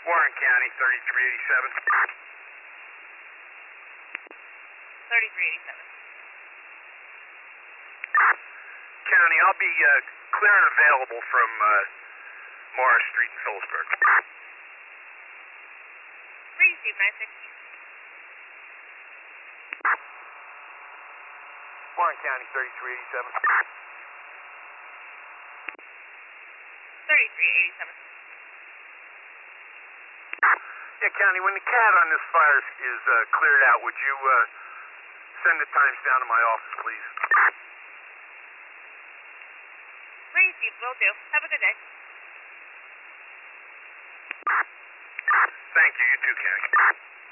Warren County, 3387. 3387. County, I'll be clear and available from Morris Street in Phillipsburg. Receive 96. Warren County, 3387. 3387. Yeah, County, when the CAD on this fire is cleared out, would you send the times down to my office, please? Receive, will do. Have a good day. Thank you. You too, County.